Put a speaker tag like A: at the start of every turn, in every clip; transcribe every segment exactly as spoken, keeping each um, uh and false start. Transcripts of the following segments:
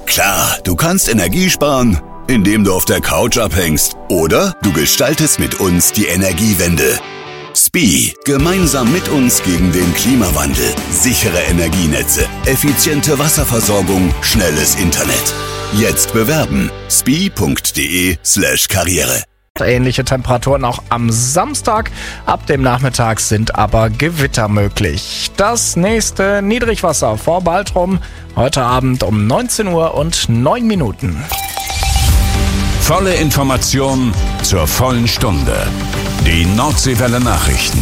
A: Klar, du kannst Energie sparen, indem du auf der Couch abhängst. Oder du gestaltest mit uns die Energiewende. S P I, gemeinsam mit uns gegen den Klimawandel. Sichere Energienetze, effiziente Wasserversorgung, schnelles Internet. Jetzt bewerben. spi.de slash Karriere.
B: Ähnliche Temperaturen auch am Samstag. Ab dem Nachmittag sind aber Gewitter möglich. Das nächste Niedrigwasser vor Baltrum heute Abend um neunzehn Uhr und neun Minuten.
C: Volle Information zur vollen Stunde. Die Nordseewelle Nachrichten.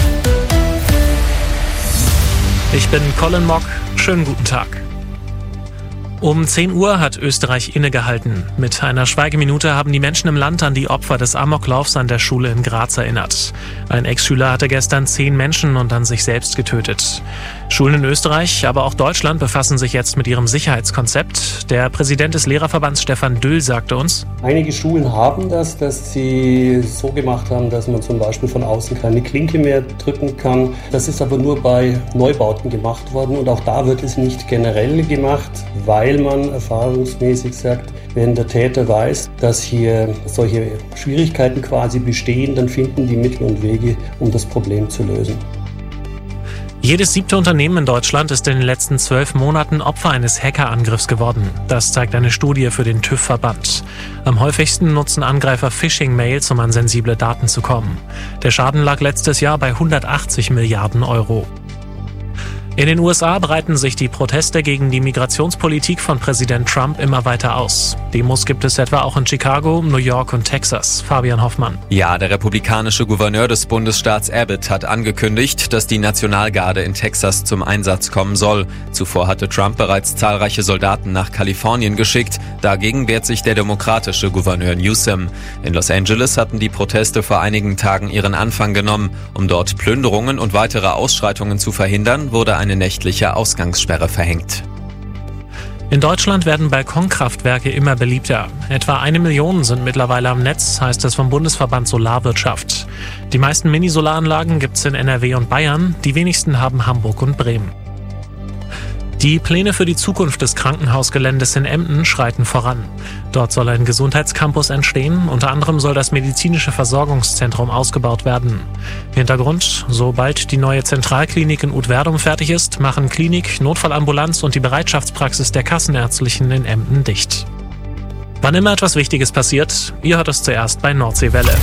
D: Ich bin Colin Mock. Schönen guten Tag. Um zehn Uhr hat Österreich innegehalten. Mit einer Schweigeminute haben die Menschen im Land an die Opfer des Amoklaufs an der Schule in Graz erinnert. Ein Ex-Schüler hatte gestern zehn Menschen und dann sich selbst getötet. Schulen in Österreich, aber auch Deutschland befassen sich jetzt mit ihrem Sicherheitskonzept. Der Präsident des Lehrerverbands Stefan Düll sagte uns:
E: Einige Schulen haben das, dass sie so gemacht haben, dass man zum Beispiel von außen keine Klinke mehr drücken kann. Das ist aber nur bei Neubauten gemacht worden und auch da wird es nicht generell gemacht, weil man erfahrungsmäßig sagt, wenn der Täter weiß, dass hier solche Schwierigkeiten quasi bestehen, dann finden die Mittel und Wege, um das Problem zu lösen.
D: Jedes siebte Unternehmen in Deutschland ist in den letzten zwölf Monaten Opfer eines Hackerangriffs geworden. Das zeigt eine Studie für den TÜV-Verband. Am häufigsten nutzen Angreifer Phishing-Mails, um an sensible Daten zu kommen. Der Schaden lag letztes Jahr bei hundertachtzig Milliarden Euro. In den U S A breiten sich die Proteste gegen die Migrationspolitik von Präsident Trump immer weiter aus. Demos gibt es etwa auch in Chicago, New York und Texas. Fabian Hoffmann.
F: Ja, der republikanische Gouverneur des Bundesstaats Abbott hat angekündigt, dass die Nationalgarde in Texas zum Einsatz kommen soll. Zuvor hatte Trump bereits zahlreiche Soldaten nach Kalifornien geschickt. Dagegen wehrt sich der demokratische Gouverneur Newsom. In Los Angeles hatten die Proteste vor einigen Tagen ihren Anfang genommen. Um dort Plünderungen und weitere Ausschreitungen zu verhindern, wurde eine nächtliche Ausgangssperre verhängt.
D: In Deutschland werden Balkonkraftwerke immer beliebter. Etwa eine Million sind mittlerweile am Netz, heißt es vom Bundesverband Solarwirtschaft. Die meisten Mini-Solaranlagen gibt es in N R W und Bayern, die wenigsten haben Hamburg und Bremen. Die Pläne für die Zukunft des Krankenhausgeländes in Emden schreiten voran. Dort soll ein Gesundheitscampus entstehen, unter anderem soll das medizinische Versorgungszentrum ausgebaut werden. Hintergrund: Sobald die neue Zentralklinik in Udverdum fertig ist, machen Klinik, Notfallambulanz und die Bereitschaftspraxis der Kassenärztlichen in Emden dicht. Wann immer etwas Wichtiges passiert, ihr hört es zuerst bei Nordseewelle.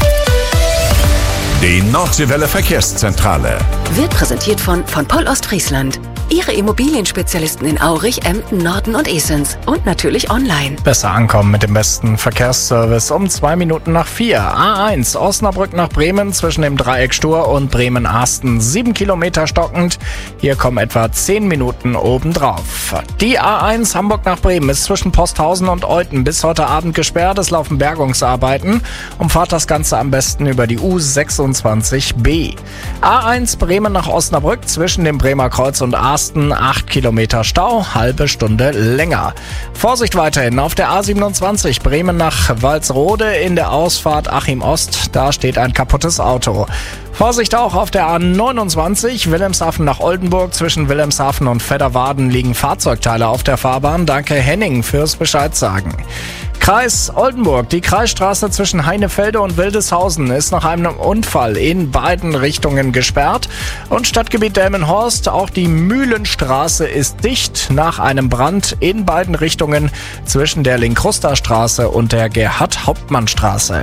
C: Die Nordseewelle Verkehrszentrale
G: wird präsentiert von von Poll Ostfriesland. Ihre Immobilienspezialisten in Aurich, Emden, Norden und Esens. Und natürlich online.
B: Besser ankommen mit dem besten Verkehrsservice um zwei Minuten nach vier. A eins Osnabrück nach Bremen zwischen dem Dreieck Stur und Bremen-Ahsten. Sieben Kilometer stockend. Hier kommen etwa zehn Minuten obendrauf. Die A eins Hamburg nach Bremen ist zwischen Posthausen und Euten bis heute Abend gesperrt. Es laufen Bergungsarbeiten. Umfahrt das Ganze am besten über die U sechsundzwanzig B. A eins Bremen nach Osnabrück zwischen dem Bremer Kreuz und Ahsten. acht Kilometer Stau, halbe Stunde länger. Vorsicht weiterhin auf der A siebenundzwanzig Bremen nach Walsrode in der Ausfahrt Achim Ost. Da steht ein kaputtes Auto. Vorsicht auch auf der A neunundzwanzig Wilhelmshaven nach Oldenburg. Zwischen Wilhelmshaven und Vedderwaden liegen Fahrzeugteile auf der Fahrbahn. Danke Henning fürs Bescheid sagen. Kreis Oldenburg. Die Kreisstraße zwischen Heinefelde und Wildeshausen ist nach einem Unfall in beiden Richtungen gesperrt. Und Stadtgebiet Delmenhorst, auch die Mühlenstraße ist dicht nach einem Brand in beiden Richtungen zwischen der Linkrusterstraße und der Gerhard-Hauptmann-Straße.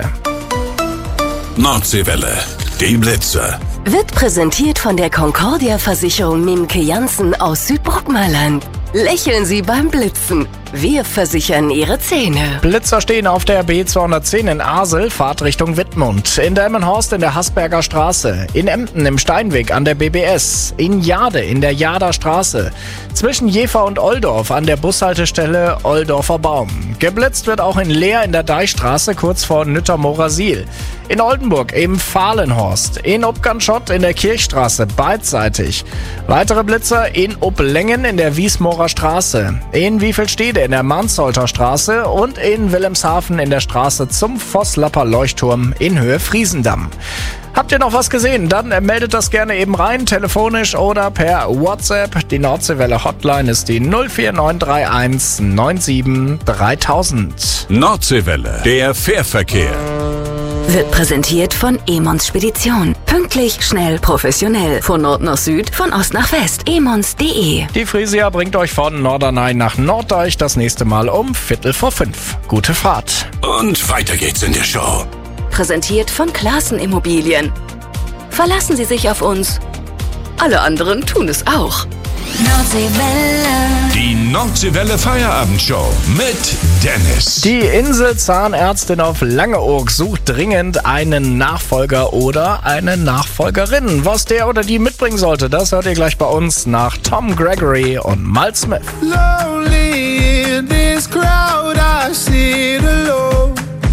C: Nordseewelle, die Blitze.
G: Wird präsentiert von der Concordia-Versicherung Mimke Janssen aus Südbrockmeiland. Lächeln Sie beim Blitzen. Wir versichern Ihre Zähne.
B: Blitzer stehen auf der B zweihundertzehn in Asel, Fahrt Richtung Wittmund. In Delmenhorst in der Hasberger Straße. In Emden im Steinweg an der B B S. In Jade in der Jader Straße. Zwischen Jever und Oldorf an der Bushaltestelle Oldorfer Baum. Geblitzt wird auch in Leer in der Deichstraße kurz vor Nüttermorasil. In Oldenburg im Fahlenhorst. In Obganschott in der Kirchstraße beidseitig. Weitere Blitzer in Oblengen in der Wiesmorer Straße. In Wiefelstede in der Mansholter Straße und in Wilhelmshaven in der Straße zum Vosslapper Leuchtturm in Höhe Friesendamm. Habt ihr noch was gesehen? Dann meldet das gerne eben rein, telefonisch oder per WhatsApp. Die Nordseewelle Hotline ist die null vier neun drei eins neun sieben dreitausend.
C: Nordseewelle, der Fährverkehr.
G: Wird präsentiert von Emons Spedition. Pünktlich, schnell, professionell. Von Nord nach Süd, von Ost nach West. emons punkt de.
B: Die Frisia bringt euch von Norderney nach Norddeich das nächste Mal um Viertel vor fünf. Gute Fahrt.
C: Und weiter geht's in der Show.
G: Präsentiert von Klaassen Immobilien. Verlassen Sie sich auf uns. Alle anderen tun es auch.
C: Nordseewelle. Die Nordseewelle Feierabendshow mit Dennis.
B: Die Inselzahnärztin auf Langeoog sucht dringend einen Nachfolger oder eine Nachfolgerin. Was der oder die mitbringen sollte, das hört ihr gleich bei uns nach Tom Gregory und Mal Smith.
H: Lonely in this crowd, I sit alone.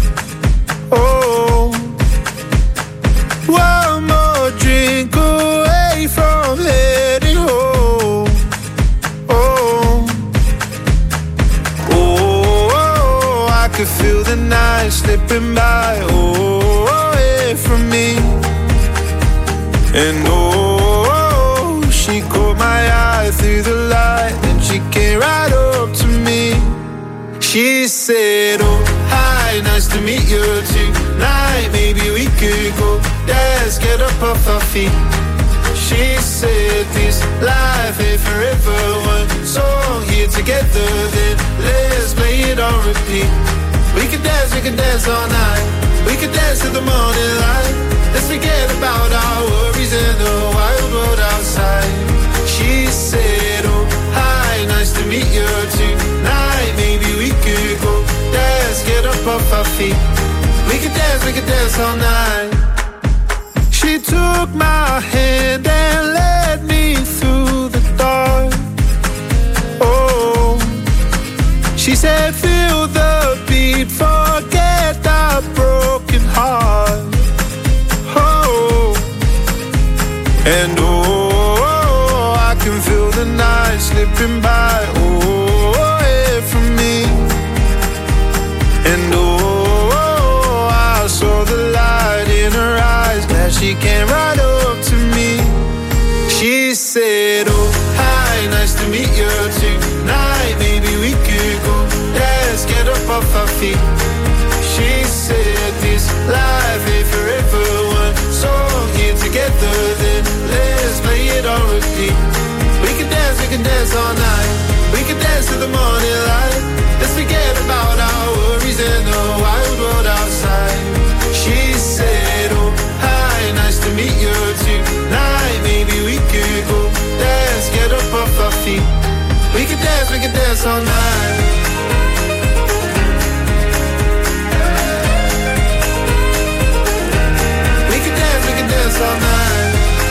H: Oh, one more drink away from heading home. Oh, oh, oh, I could feel the night slipping by. Oh, away from me. And oh, oh, she caught my eye through the light, and she came right up to me. She said, oh, hi, nice to meet you tonight. Maybe we could go dance, get up off our feet. She said, this life ain't forever. One song here together, then let's play it on repeat. We could dance, we could dance all night. We could dance till the morning light. Let's forget about our worries and the wild world outside. She said, oh, hi, nice to meet you tonight. Maybe we could go dance, get up off our feet. We could dance, we could dance all night. She took my hand and led me through the dark. Oh, she said, feel the beat, forget the broken heart. Oh, and oh, I can feel the night slipping by. Oh, away from me. And oh, I saw the light in her eyes. Glad she came right up to me. She said, oh, hi, nice to meet you tonight. Maybe we could go dance, get up off our feet. She said, this life ain't forever. One song here together, then let's play it on repeat. We can dance, we can dance all night. We can dance till the morning light. Let's forget about our worries and the wild world outside. She said, oh, hi, nice to meet you tonight. Maybe we could go dance, get up off our feet. We can dance, we can dance all night. We can dance, we can dance all night.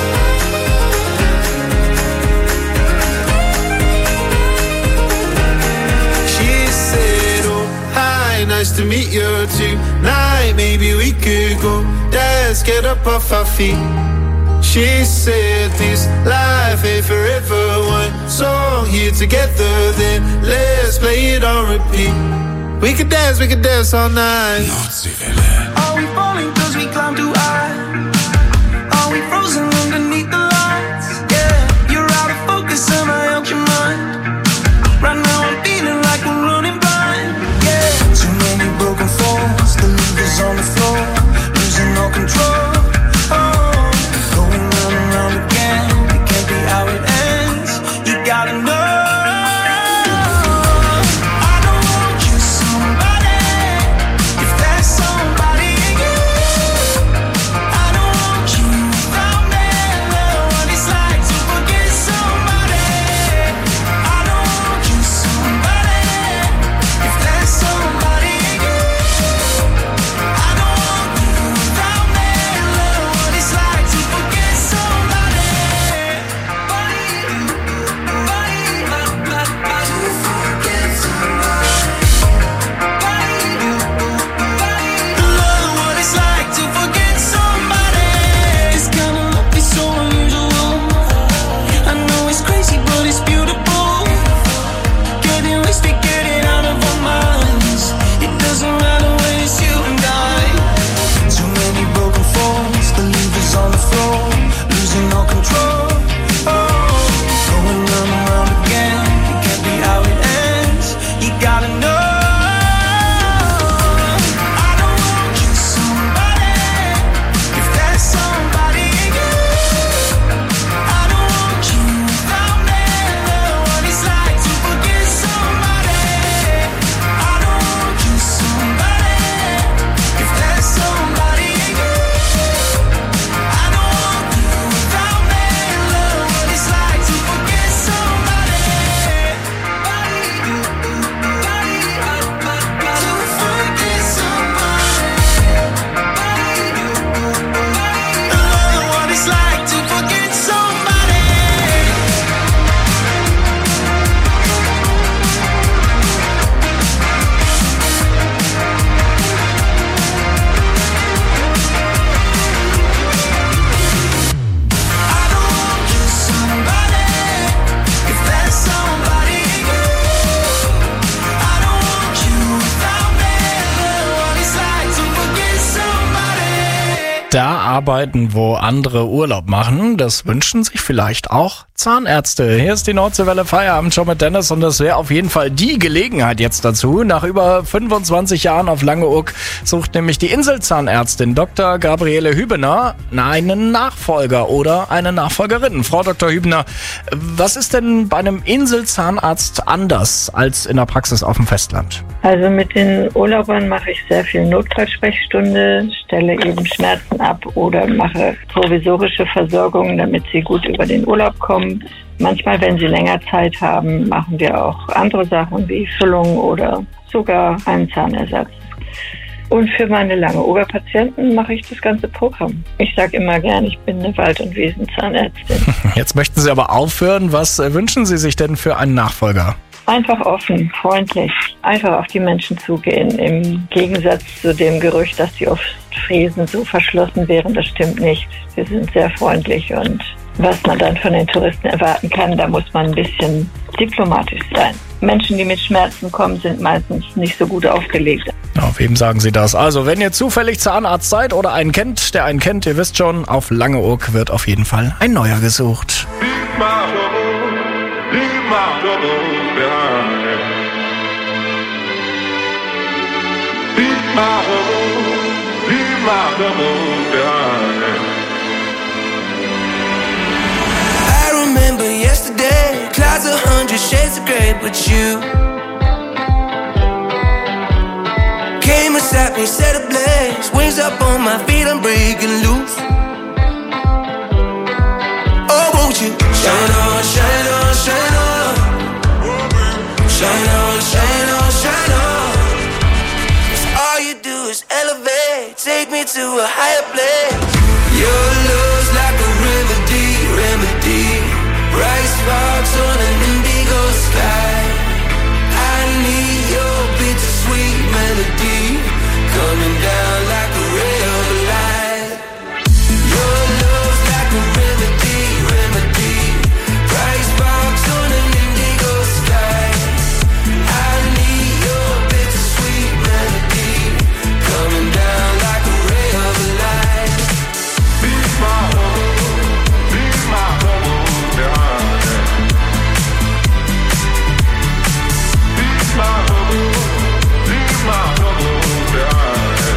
H: She said, oh, hi, nice to meet you tonight. Maybe we could go dance, get up off our feet. She said, this life ain't forever. One song here together, then let's play it on repeat. We could dance, we could dance all night.
C: Nordseewelle.
H: Are we falling cause we climb too high? Are we frozen underneath the lights? Yeah, you're out of focus and I out your mind. Right now I'm feeling like I'm running blind. Yeah, too many broken falls, the levers on the floor, losing all control. Oh, going round and round again, it can't be how it ends. You gotta know. I don't want you somebody, if that somebody ain't you.
B: arbeiten, wo andere Urlaub machen. Das wünschen sich vielleicht auch Zahnärzte. Hier ist die Nordseewelle Feierabend-Show mit Dennis und das wäre auf jeden Fall die Gelegenheit jetzt dazu. Nach über fünfundzwanzig Jahren auf Langeoog sucht nämlich die Inselzahnärztin Doktor Gabriele Hübener einen Nachfolger oder eine Nachfolgerin. Frau Doktor Hübener, was ist denn bei einem Inselzahnarzt anders als in der Praxis auf dem Festland?
I: Also mit den Urlaubern mache ich sehr viel Notfallsprechstunde, stelle eben Schmerzen ab oder mache provisorische Versorgung, damit sie gut über den Urlaub kommen. Manchmal, wenn sie länger Zeit haben, machen wir auch andere Sachen wie Füllung oder sogar einen Zahnersatz. Und für meine Langeooger Patienten mache ich das ganze Programm. Ich sage immer gern, ich bin eine Wald- und Wiesenzahnärztin.
B: Jetzt möchten Sie aber aufhören. Was wünschen Sie sich denn für einen Nachfolger?
I: Einfach offen, freundlich, einfach auf die Menschen zugehen. Im Gegensatz zu dem Gerücht, dass die Ostfriesen so verschlossen wären, das stimmt nicht. Wir sind sehr freundlich und was man dann von den Touristen erwarten kann, da muss man ein bisschen diplomatisch sein. Menschen, die mit Schmerzen kommen, sind meistens nicht so gut aufgelegt.
B: Auf wem sagen Sie das? Also, wenn ihr zufällig Zahnarzt seid oder einen kennt, der einen kennt, ihr wisst schon, auf Langeoog wird auf jeden Fall ein neuer gesucht.
J: I remember yesterday, clouds a hundred shades of grey, but you came and sat me, set ablaze, wings up on my feet, I'm breaking loose. Oh, won't you shine on, shine on, shine on, shine on, shine on, shine on. 'Cause all you do is elevate, take me to a higher place. Your love's like a remedy, remedy. Bright sparks on an indigo sky. I need your bittersweet melody coming down like a ray of light. Your love's like a remedy, remedy. Bright sparks on an indigo sky. I need your bittersweet melody coming down like a ray of light. Be my home, be my home, darling. Be my home, be my home, darling.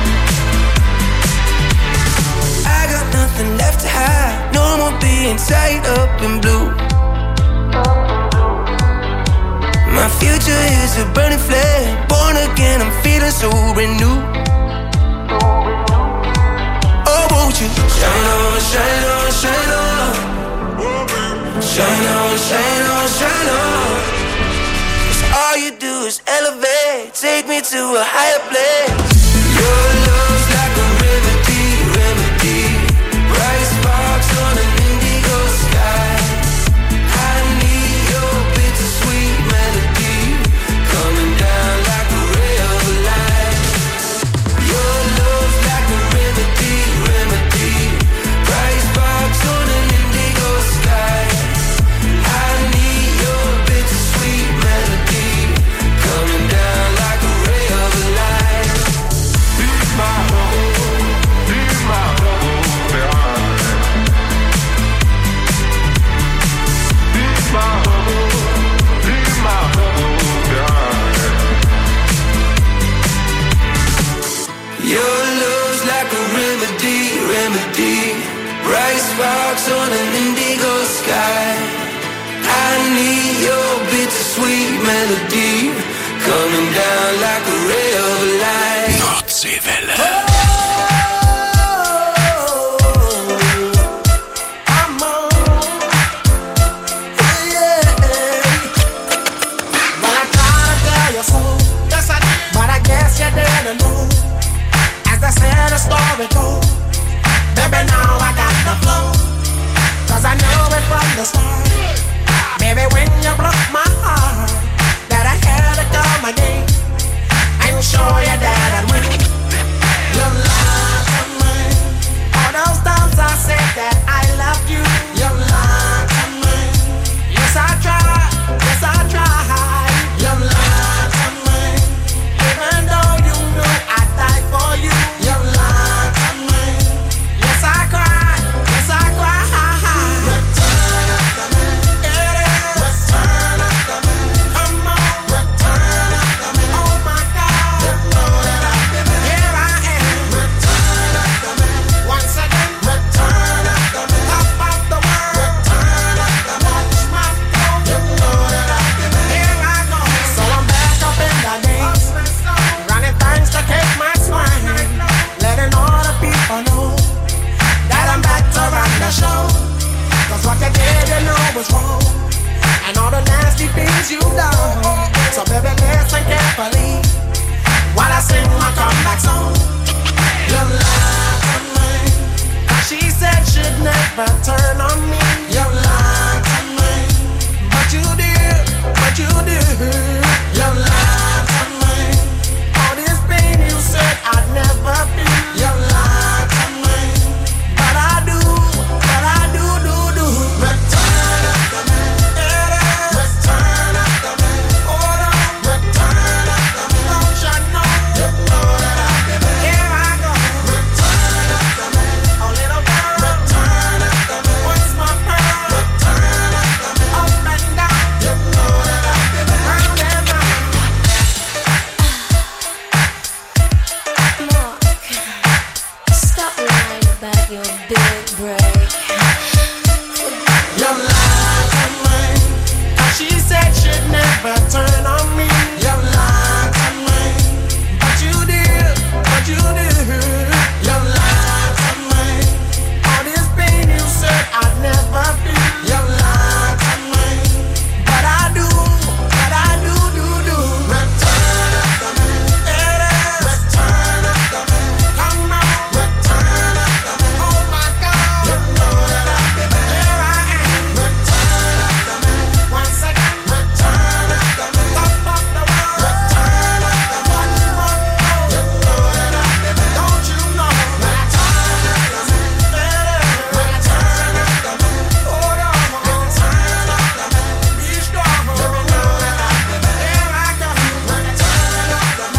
J: I got nothing left to hide, no more being tied up in blue. My future is a burning flame, born again, I'm feeling so renewed. Oh, won't you shine on, shine on, shine on, shine on, shine on, shine on. 'Cause all you do is elevate, take me to a higher place. Your love's like a remedy, remedy. Bright sparks on an indigo sky. I need your bittersweet melody coming down like a ray of light. Your love's like a remedy, remedy. Bright sparks on an indigo sky. I need your bittersweet melody coming down like a ray of light. Be my home, be my home, darling. Be my home, be my home, darling. Your love's like a remedy, remedy. Bright sparks on an indigo sky. I need your bittersweet melody coming down like a ray of light.
C: Nordseewelle.
J: I'm on, yeah.
K: But I gotta tell you so. Yes, I did. But I guess you didn't know. As I said, the story goes. Baby, now I got the flow. 'Cause I know it from the start. Baby, when you broke my heart, that I had to come again and show you that I'd win. Your love to mine. All those times I said that I loved you. Your love to mine. Yes, I tried. Yes, I tried. Your love to mine. Even though you know I died for you. Your love to mine. nasty things you've done. So baby, listen carefully while I sing my comeback song. You lied to me. She said she'd never turn on me. You lied to me, but you did, but you did. You lied to me. All this pain you said I'd never feel. You lied to me, but I do, but I do, do, do. Return of the man, return of the man. Hold on, return of the man. Don't you know? You know that I've been there. Here I go. Return of the man. A little girl. Return of the man. What's my pearl? Return of the man. Up and down. You know that I've been there. Round and round.
L: Mark, stop lying about your big break.
K: You lied to me. She said she'd never turn on me. You lied to me, but you did, but you did. You lied to me. All this pain you said I'd never feel. You lied to me, but I do, but I do, do, do. Return of the man, return of the man. Come on, return of the man. Oh my God, you know that I've been there. Here I am. Return of the man. Once again, return of the man. Top of the world. Return of the man. One more go. You know that I've been there. Don't you know? Return of the man. Return of the man. Hold on. Return of the man. Be strong. You know that I've been there. Here I go. Return of the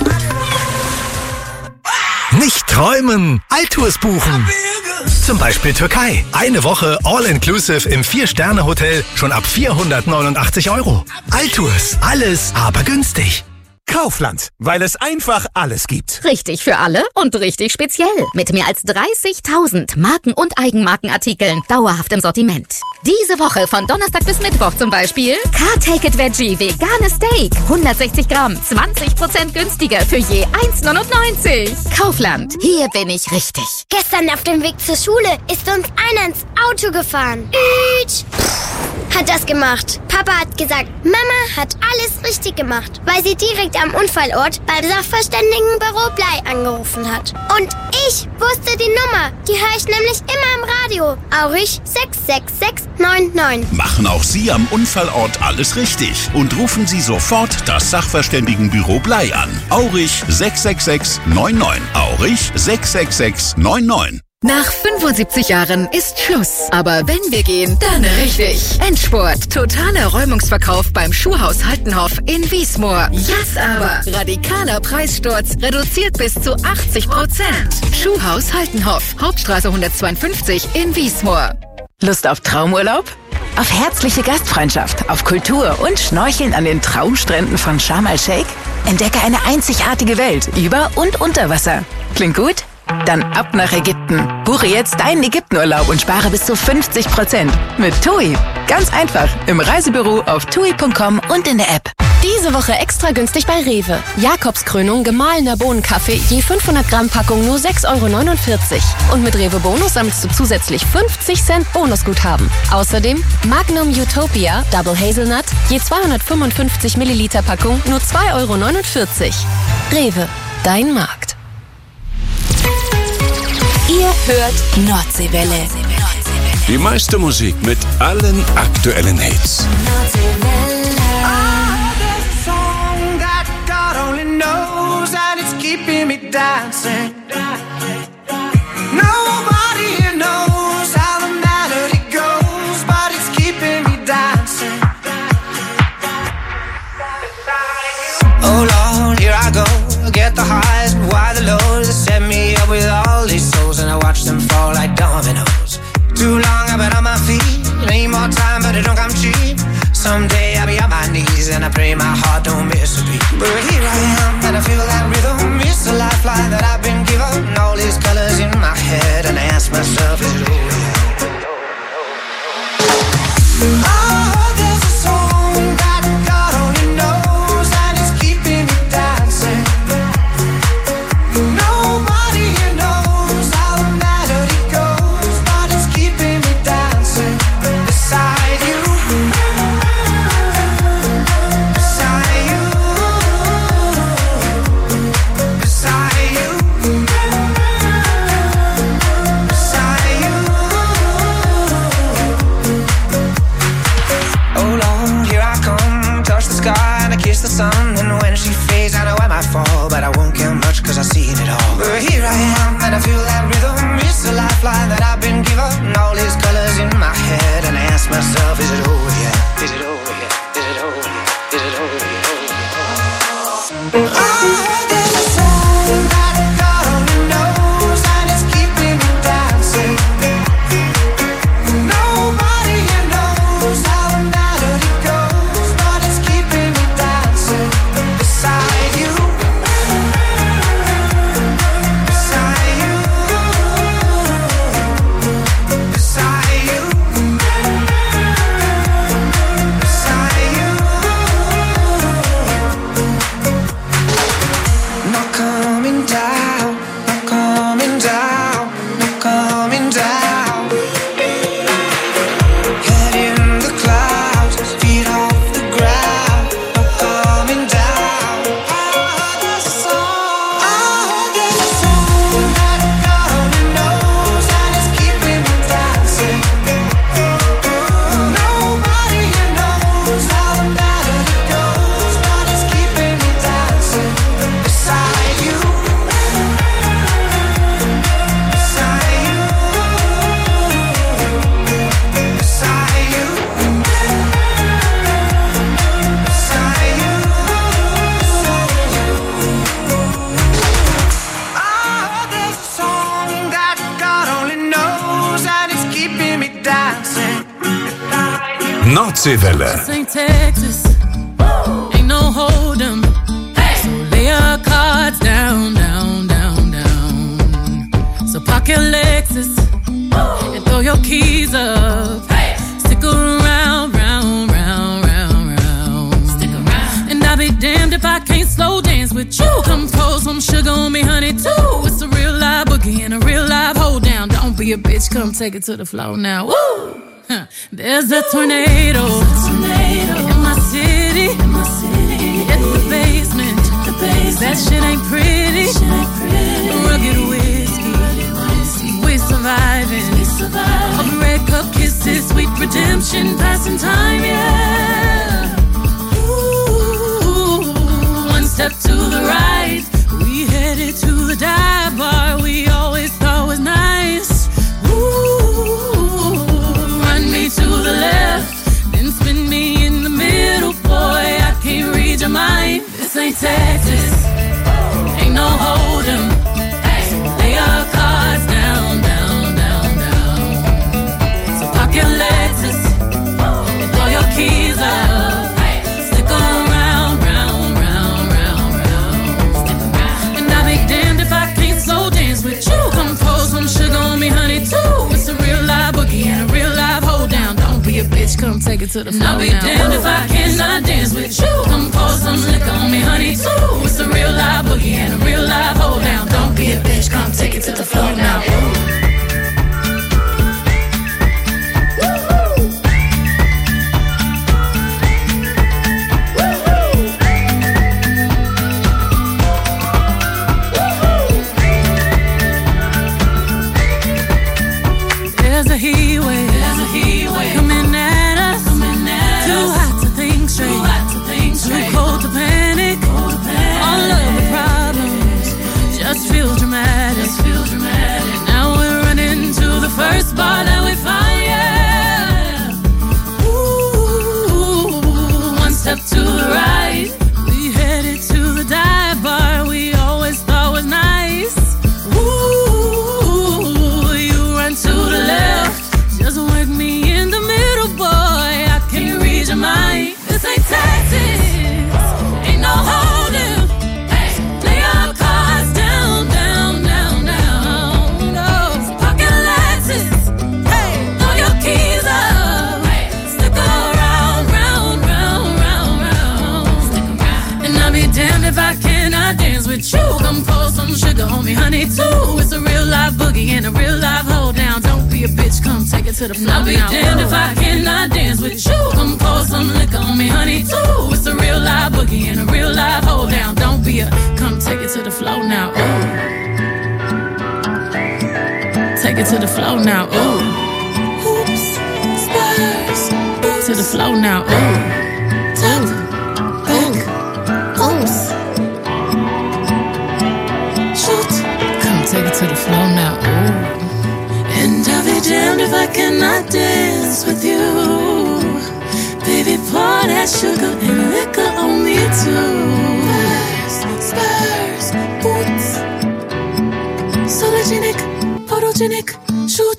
K: man.
M: Nicht träumen, Altours buchen. Zum Beispiel Türkei. Eine Woche All-Inclusive im Vier-Sterne-Hotel schon ab vierhundertneunundachtzig Euro. Altours, alles, aber günstig.
N: Kaufland, weil es einfach alles gibt.
O: Richtig für alle und richtig speziell. Mit mehr als dreißigtausend Marken- und Eigenmarkenartikeln dauerhaft im Sortiment. Diese Woche von Donnerstag bis Mittwoch zum Beispiel Car Take It Veggie veganes Steak. hundertsechzig Gramm, zwanzig Prozent günstiger für je eins neunundneunzig. Kaufland, hier bin ich richtig.
P: Gestern auf dem Weg zur Schule ist uns einer ins Auto gefahren. Ütsch. Hat das gemacht. Papa hat gesagt, Mama hat alles richtig gemacht, weil sie direkt am Unfallort beim Sachverständigenbüro Blei angerufen hat. Und ich wusste die Nummer. Die höre ich nämlich immer im Radio. Aurich sechs sechs sechs neun neun.
C: Machen auch Sie am Unfallort alles richtig und rufen Sie sofort das Sachverständigenbüro Blei an. Aurich sechs sechs sechs neun neun. Aurich sechs sechs sechs neun neun.
O: Nach fünfundsiebzig Jahren ist Schluss. Aber wenn wir gehen, dann richtig. Endspurt. Totaler Räumungsverkauf beim Schuhhaus Haltenhof in Wiesmoor. Jetzt aber. Radikaler Preissturz. Reduziert bis zu achtzig Prozent. Schuhhaus Haltenhof. Hauptstraße hundertzweiundfünfzig in Wiesmoor.
Q: Lust auf Traumurlaub? Auf herzliche Gastfreundschaft, auf Kultur und Schnorcheln an den Traumstränden von Sharm el-Sheikh? Entdecke eine einzigartige Welt über und unter Wasser. Klingt gut? Dann ab nach Ägypten. Buche jetzt deinen Ägyptenurlaub und spare bis zu fünfzig Prozent. Mit TUI. Ganz einfach. Im Reisebüro auf tui punkt com und in der App.
R: Diese Woche extra günstig bei Rewe. Jakobskrönung gemahlener Bohnenkaffee je fünfhundert Gramm Packung nur sechs Euro neunundvierzig. Und mit Rewe Bonus sammelst du zusätzlich fünfzig Cent Bonusguthaben. Außerdem Magnum Utopia Double Hazelnut je zweihundertfünfundfünfzig Milliliter Packung nur zwei Euro neunundvierzig. Rewe, dein Markt.
G: Ihr hört Nordseewelle.
C: Die meiste Musik mit allen aktuellen Hits.
K: Keeping me dancing. Nobody here knows how the melody goes, but it's keeping me dancing. Oh Lord, here I go. I get the highs and why the lows. They set me up with all these souls, and I watch them fall like dominoes. Too long I've been on my feet. Need more time, but it don't come cheap. Someday I'll be on my knees and I pray my heart don't miss a beat. But here I am and I feel that rhythm. It's a lifeline that I've been given. All these colors in my head and I ask myself, is it over? Oh, there's a song that God only knows, and it's keeping me dancing. Nobody here knows how the melody goes, but it's keeping me dancing beside you.
C: Nordseewelle.
S: Saint Texas, ain't no hold 'em. So lay your cards down, down, down, down. So park your Lexus and throw your keys up. Stick around, round, round, round, round. Stick around. And I'll be damned if I can't slow dance with you. Come pour some sugar on me, honey, too. It's a real live boogie and a real live hold down. Don't be a bitch, come take it to the floor now. Woo! There's a tornado, tornado in my city, in my city. It's the basement, the basement. That shit ain't pretty, shit ain't pretty. Rugged whiskey, we surviving. We surviving. Of red cup kisses, sweet redemption, passing time, yeah. Ooh, one step to the right, we headed to the dive bar we always thought was nice. To the left, then spin me in the middle, boy, I can't read your mind. This ain't Texas, ain't no hold 'em. Lay your cards down, down, down, down. So park your Lexus and throw your keys up. Stick around, round, round, round, round. Stick around. And I'll be damned if I can't slow dance with you. Come pour some sugar on me, honey, too. It's a real live boogie and a real live hold down. Don't be a bitch, come take it to the floor. I'll be now. Damned if I cannot dance with you. Come pour some liquor on me, honey, too. It's a real live boogie and a real live hold down. Don't be a bitch, come take it to the floor now. There's a heat wave, there's a heat wave coming at us, coming at too us. Hot to think straight, too hot to think straight, too cold to panic. Cold to panic. All of the problems just feel dramatic, just feel dramatic. Now we're running to the first bar that we find, yeah. Ooh, one step to the right, we headed to the dive bar we always thought was nice. Ooh, you run to the left, just work me in the middle, boy, I can't read your mind. This ain't Texas, ain't no holding. Lay your cards down, down, down, down. No, pocket Lexus, hey, throw your keys up. Stick around, round, round, round, round. Stick around. And I'll be damned if I cannot dance with you. Come pour some sugar on me, honey, too. It's a real live boogie and a real live hold down. Don't be a bitch, come take it to the floor. I'll be now. Damned if I cannot dance with you. Come pour some liquor on me, honey, too. It's a real live boogie and a real live hold down. Don't be a, come take it to the floor now. Ooh. Take it to the floor now. Ooh. Hoops, spurs, to the floor now. Ooh. Top, back, oops. Shoot, come take it to the floor now. Ooh. And I'll be damned if I cannot dance with you. Baby, pour that sugar and liquor on me too. First, Cynic, shoot.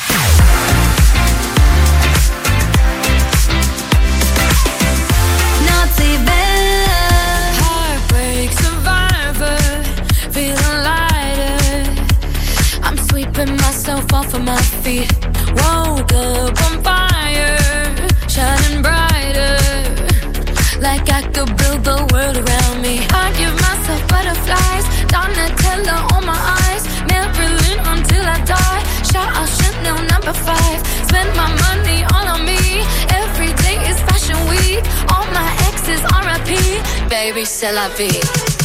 L: Nazi Welle, heartbreak survivor, feeling lighter. I'm sweeping myself off of my feet. Woke up on fire, shining brighter, like I could build the world around me. I give myself butterflies, Donatella on my eyes, Marilyn until I die. Shout out Chanel number five, spend my money all on me. Every day is fashion week, all my exes R I P. Baby, c'est la vie.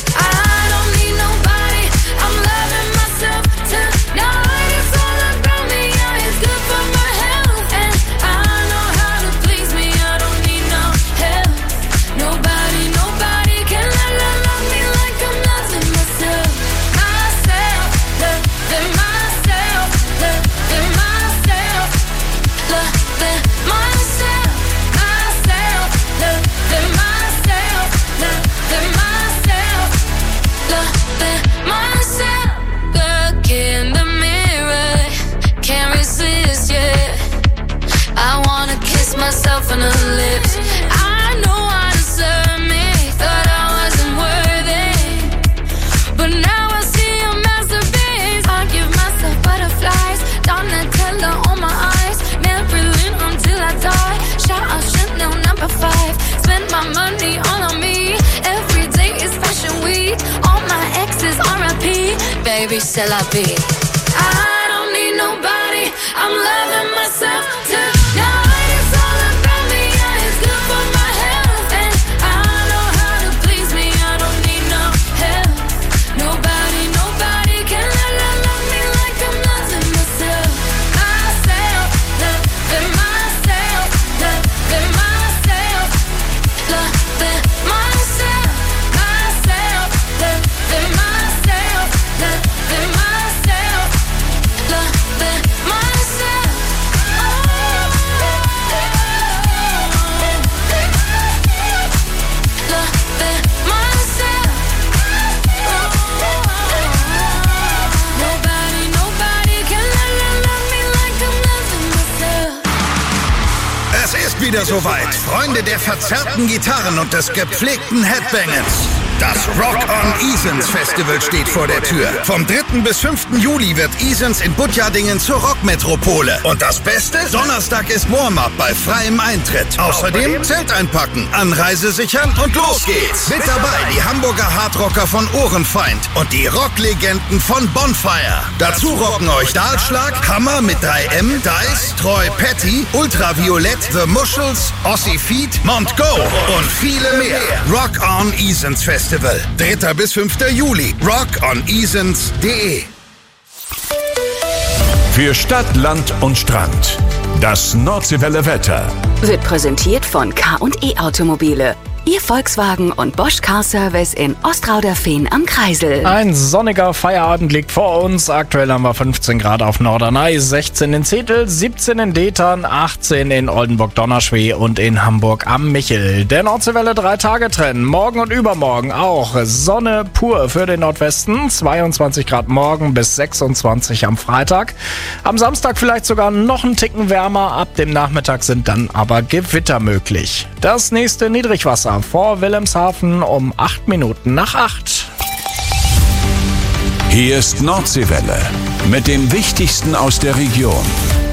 L: I don't need nobody, I'm loving myself tonight. It's all about me, yeah, it's good for my health. And I know how to please me, I don't need no help. Nobody, nobody can love, love, love me like I'm loving myself. Myself, loving myself, loving myself, loving myself, myself, loving myself, loving myself, loving myself. Look in the mirror, can't resist, yeah. I wanna kiss myself on the lips. I know I deserve me, thought I wasn't worthy, but now I see a masterpiece. I give myself butterflies, Donatella on my eyes, Marilyn until I die. Shout out Chanel number five, spend my money all on me. Every day is fashion week, all my exes R I P. Baby, c'est la vie. I don't need nobody, I'm loving myself tonight. It's all about me, yeah, it's good for my health. And I know how to please me, I don't need no help. Nobody, nobody can love, love, love me like I'm loving myself. Myself, loving myself, loving myself, loving myself, myself, loving myself, loving myself, loving myself. Loving myself. Nobody, nobody can love, love, love me like I'm loving myself.
M: Es ist wieder soweit. Freunde der verzerrten Gitarren und des gepflegten Headbangens. Das Rock on Isens Festival steht vor der Tür. Vom dritten bis fünften Juli wird Isens in Budjadingen zur Rockmetropole. Und das Beste? Donnerstag ist Warm-up bei freiem Eintritt. Außerdem Zelt einpacken, Anreise sichern und los geht's. Mit dabei die Hamburger Hardrocker von Ohrenfeind und die Rocklegenden von Bonfire. Dazu rocken euch Dahlschlag, Hammer mit drei M, Dice, Troy Petty, Ultraviolett, The Muschels, Ossi Feet, Mont Go und viele mehr. Rock on Isens Festival. dritter bis fünfter Juli. rock on isens punkt de.
C: Für Stadt, Land und Strand. Das Nordseewelle Wetter.
G: Wird präsentiert von K und E Automobile. Ihr Volkswagen und Bosch Car Service in Ostrauderfehn am Kreisel.
B: Ein sonniger Feierabend liegt vor uns. Aktuell haben wir fünfzehn Grad auf Norderney, sechzehn in Zetel, siebzehn in Detern, achtzehn in Oldenburg-Donnerschwee und in Hamburg am Michel. Der Nordseewelle drei Tage Trend. Morgen und übermorgen auch Sonne pur für den Nordwesten. zweiundzwanzig Grad morgen bis sechsundzwanzig am Freitag. Am Samstag vielleicht sogar noch einen Ticken wärmer. Ab dem Nachmittag sind dann aber Gewitter möglich. Das nächste Niedrigwasser vor Wilhelmshaven um acht Minuten nach acht.
C: Hier ist Nordseewelle mit dem Wichtigsten aus der Region.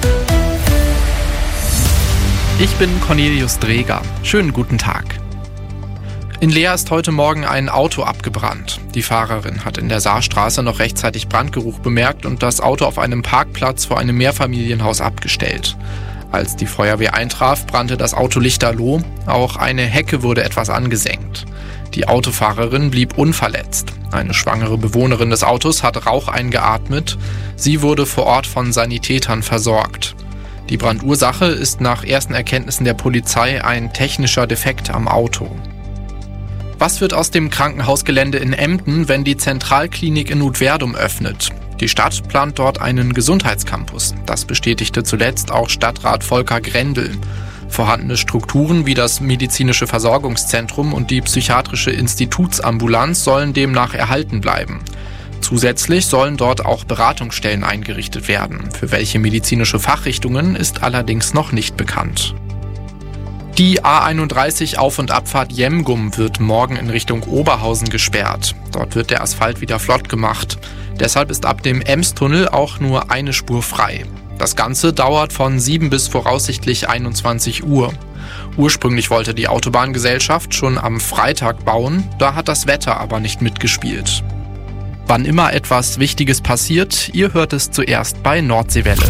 T: Ich bin Cornelius Dreger. Schönen guten Tag. In Leer ist heute Morgen ein Auto abgebrannt. Die Fahrerin hat in der Saarstraße noch rechtzeitig Brandgeruch bemerkt und das Auto auf einem Parkplatz vor einem Mehrfamilienhaus abgestellt. Als die Feuerwehr eintraf, brannte das Auto lichterloh. Auch eine Hecke wurde etwas angesenkt. Die Autofahrerin blieb unverletzt. Eine schwangere Bewohnerin des Autos hat Rauch eingeatmet. Sie wurde vor Ort von Sanitätern versorgt. Die Brandursache ist nach ersten Erkenntnissen der Polizei ein technischer Defekt am Auto. Was wird aus dem Krankenhausgelände in Emden, wenn die Zentralklinik in Nudverdum öffnet? Die Stadt plant dort einen Gesundheitscampus. Das bestätigte zuletzt auch Stadtrat Volker Grendel. Vorhandene Strukturen wie das medizinische Versorgungszentrum und die psychiatrische Institutsambulanz sollen demnach erhalten bleiben. Zusätzlich sollen dort auch Beratungsstellen eingerichtet werden. Für welche medizinische Fachrichtungen ist allerdings noch nicht bekannt. Die A einunddreißig Auf- und Abfahrt Jemgum wird morgen in Richtung Oberhausen gesperrt. Dort wird der Asphalt wieder flott gemacht. Deshalb ist ab dem Emstunnel auch nur eine Spur frei. Das Ganze dauert von sieben bis voraussichtlich einundzwanzig Uhr. Ursprünglich wollte die Autobahngesellschaft schon am Freitag bauen, da hat das Wetter aber nicht mitgespielt. Wann immer etwas Wichtiges passiert, ihr hört es zuerst bei Nordseewelle.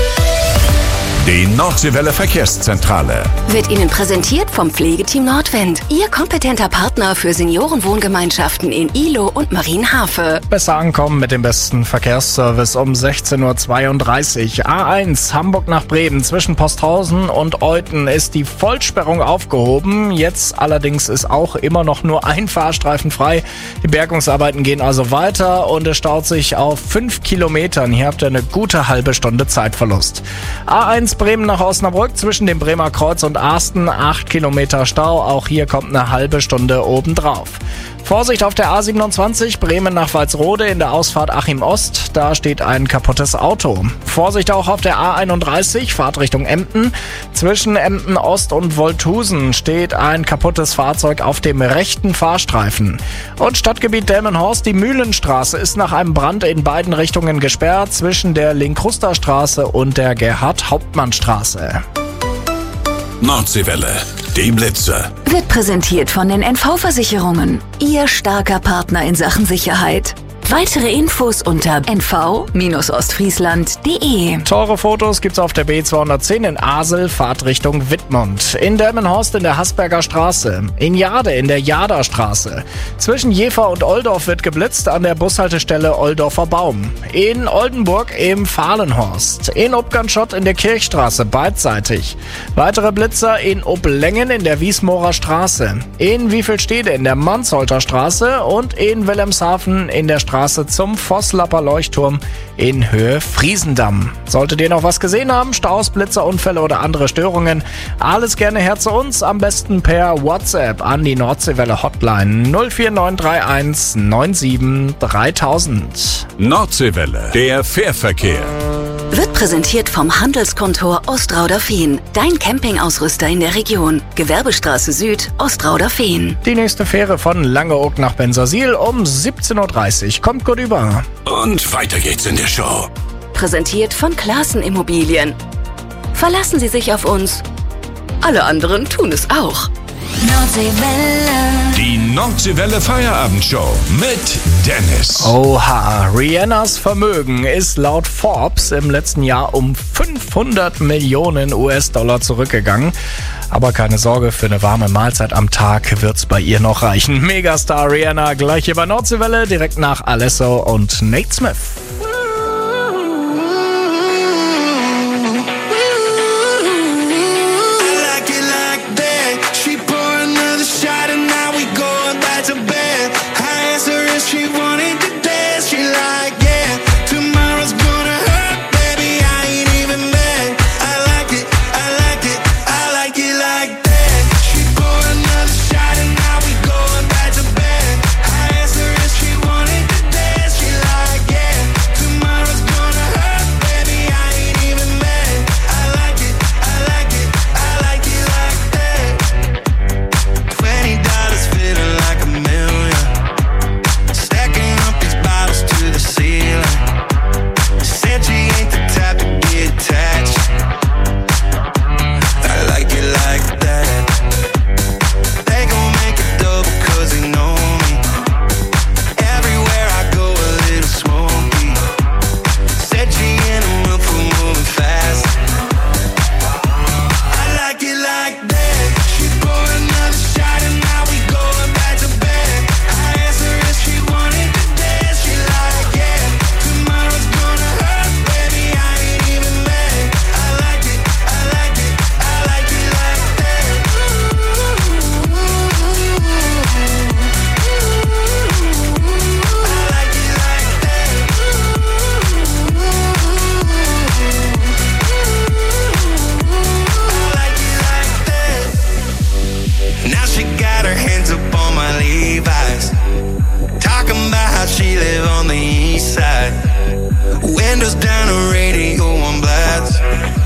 C: Die Nordseewelle Verkehrszentrale
G: Wird Ihnen präsentiert vom Pflegeteam Nordwind. Ihr kompetenter Partner für Seniorenwohngemeinschaften in Ihlow und Marienhafe.
B: Besser ankommen mit dem besten Verkehrsservice um sechzehn Uhr zweiunddreißig. A eins Hamburg nach Bremen zwischen Posthausen und Euthen ist die Vollsperrung aufgehoben. Jetzt allerdings ist auch immer noch nur ein Fahrstreifen frei. Die Bergungsarbeiten gehen also weiter und es staut sich auf fünf Kilometern. Hier habt ihr eine gute halbe Stunde Zeitverlust. A eins Bremen nach Osnabrück zwischen dem Bremer Kreuz und Asten, acht Kilometer Stau. Auch hier kommt eine halbe Stunde obendrauf. Vorsicht auf der A siebenundzwanzig, Bremen nach Walsrode in der Ausfahrt Achim Ost. Da steht ein kaputtes Auto. Vorsicht auch auf der A einunddreißig, Fahrt Richtung Emden. Zwischen Emden Ost und Wolthusen steht ein kaputtes Fahrzeug auf dem rechten Fahrstreifen. Und Stadtgebiet Delmenhorst, die Mühlenstraße ist nach einem Brand in beiden Richtungen gesperrt zwischen der Linkrusterstraße und der Gerhard-Hauptmann-Straße.
C: Nordseewelle, die Blitze.
O: Wird präsentiert von den N V-Versicherungen. Ihr starker Partner in Sachen Sicherheit. Weitere Infos unter n v Ostfriesland punkt de.
B: Teure Fotos gibt's auf der B zweihundertzehn in Asel, Fahrt Richtung Wittmund. In Delmenhorst in der Hasberger Straße. In Jade in der Jader Straße. Zwischen Jever und Oldorf wird geblitzt an der Bushaltestelle Oldorfer Baum. In Oldenburg im Fahlenhorst. In Obganschott in der Kirchstraße beidseitig. Weitere Blitzer in Oblengen in der Wiesmorer Straße. In Wiefelstede in der Mansholter Straße und in Wilhelmshaven in der Straße zum Vosslapper Leuchtturm in Höhe Friesendamm. Solltet ihr noch was gesehen haben, Staus, Blitzer, Unfälle oder andere Störungen, alles gerne her zu uns, am besten per WhatsApp an die Nordseewelle Hotline null vier neun drei eins neun sieben dreitausend.
C: Nordseewelle, der Fährverkehr.
O: Wird präsentiert vom Handelskontor Ostrauder-Fehn. Dein Campingausrüster in der Region. Gewerbestraße Süd, Ostrauder-Fehn.
B: Die nächste Fähre von Langeoog nach Bensersiel um siebzehn Uhr dreißig. Kommt gut über.
C: Und weiter geht's in der Show.
O: Präsentiert von Klaassen Immobilien. Verlassen Sie sich auf uns. Alle anderen tun es auch.
C: Nordseewelle. Die Nordseewelle Feierabendshow mit Dennis.
B: Oha, Rihannas Vermögen ist laut Forbes im letzten Jahr um fünfhundert Millionen U S-Dollar zurückgegangen. Aber keine Sorge, für eine warme Mahlzeit am Tag wird's bei ihr noch reichen. Megastar Rihanna gleich hier bei Nordseewelle, direkt nach Alesso und Nate Smith.
J: Windows down, the radio on blast.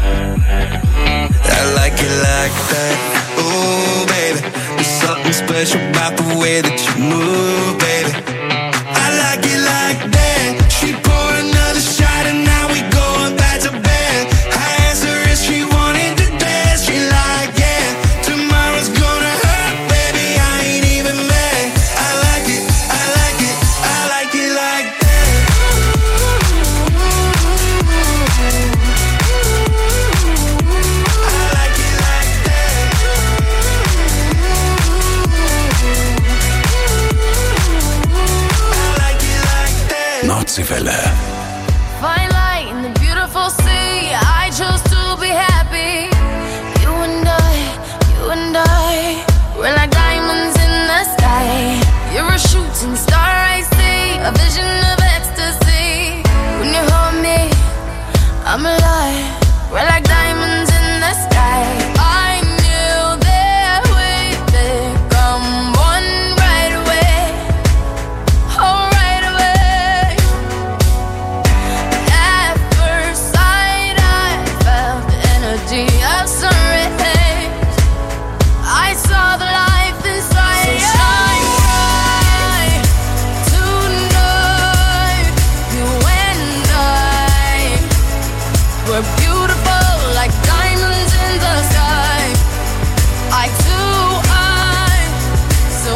J: I like it like that. Ooh, baby, there's something special about the way that you move, baby. I like it like that. She pour another shot and now we going back to bed. I asked her if she wanted to dance. She like, yeah, tomorrow's gonna hurt, baby, I ain't even mad. I like it, I like it, I like it like that. I like it like that. I like it like that.
A: Nordseewelle.
L: Fine light in the beautiful sea. I chose to be happy. You and I, you and I, we're like diamonds in the sky. You're a shooting star, I see, a vision of ecstasy. When you hold me, I'm alive. We're like diamonds in the sky. I knew that we'd become one right away. Oh, right away. At first sight, I felt the energy of sun rays. I saw the life inside. So shine bright tonight. You and I, we're beautiful like diamonds in the sky. I too, I, so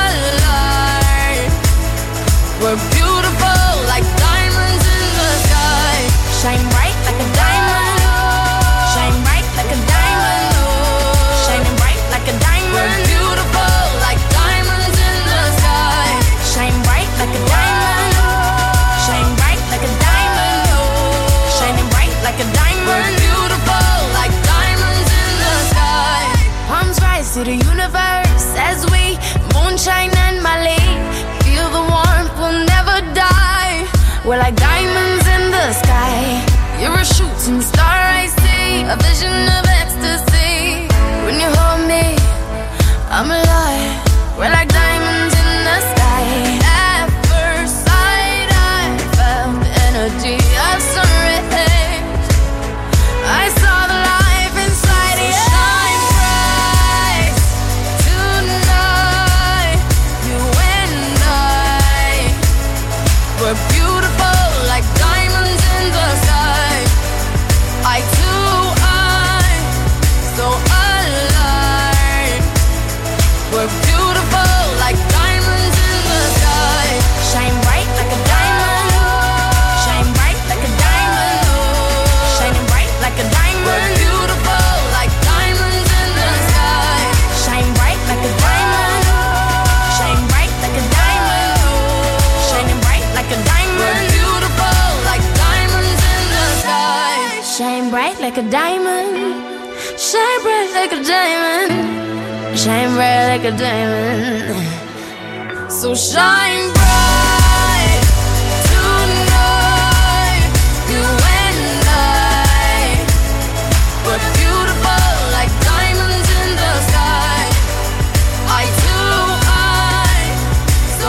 L: alive. We're beautiful like diamonds in the sky. Shine bright like a diamond. Shine bright like a diamond. Shining bright like a diamond. We're beautiful like diamonds in the sky. Shine bright like a diamond. Shine bright like a diamond. Shining bright like a diamond. We're beautiful like diamonds in the sky. Palms rise to the universe as we moonshine and Mali. Feel the warmth, we'll never die. We're like diamonds in the sky. You're a shooting star, I see, a vision of ecstasy. When you hold me, I'm alive. We're like diamonds in the sky. At first sight, I felt the energy of sun rays. I saw the life inside you. Shine bright tonight. You and I, we're beautiful like diamonds in the sky. I too, I, so alive. We're beautiful like diamonds in the sky. Shine bright like a diamond. Shine bright like a diamond. Shining bright like a diamond. We're beautiful like diamonds in the sky. Shine bright like a diamond. Shine bright like a diamond. Shining bright like a diamond. We're beautiful like diamonds in the sky. Shine bright like a diamond. Shine bright like a diamond. Shine bright like a diamond. So shine bright tonight. You and I, we're beautiful like diamonds in the sky. I too, I, so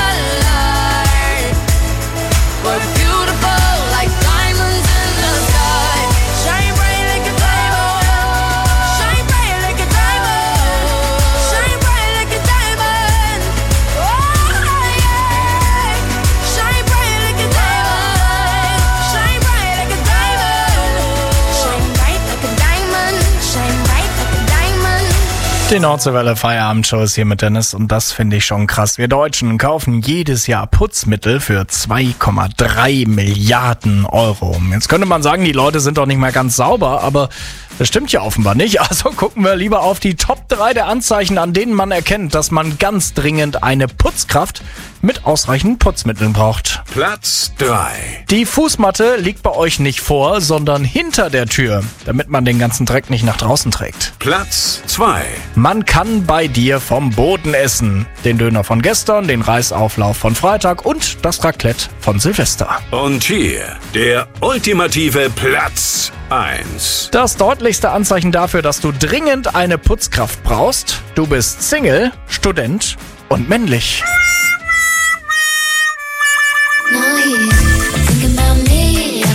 L: alive. We're beautiful like diamonds in the sky. Shine bright like a diamond. Shine bright like a diamond. Shine bright like a diamond. Oh yeah. Shine bright like a diamond. Shine bright like a diamond. Shine bright like a diamond. Shine bright like a diamond.
B: Die Nordseewelle Feierabendshow ist hier mit Dennis und das finde ich schon krass. Wir Deutschen kaufen jedes Jahr Putzmittel für zwei Komma drei Milliarden Euro. Jetzt könnte man sagen, die Leute sind doch nicht mehr ganz sauber, aber das stimmt ja offenbar nicht. Also gucken wir lieber auf die Top drei der Anzeichen, an denen man erkennt, dass man ganz dringend eine Putzkraft mit ausreichend Putzmitteln braucht.
C: Platz drei.
B: Die Fußmatte liegt bei euch nicht vor, sondern hinter der Tür, damit man den ganzen Dreck nicht nach draußen trägt.
C: Platz zwei.
B: Man kann bei dir vom Boden essen. Den Döner von gestern, den Reisauflauf von Freitag und das Raclette von Silvester.
C: Und hier der ultimative Platz eins.
B: Das deutlichste Anzeichen dafür, dass du dringend eine Putzkraft brauchst: Du bist Single, Student und männlich.
L: Thinking about me,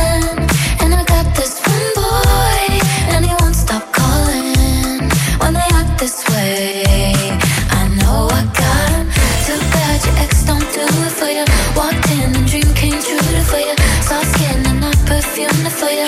L: falling, and I got this one boy, and he won't stop calling when they act this way. I know I got him. Too bad your ex don't do it for you. Walked in and dream came true for you. Soft skin and not perfume for you.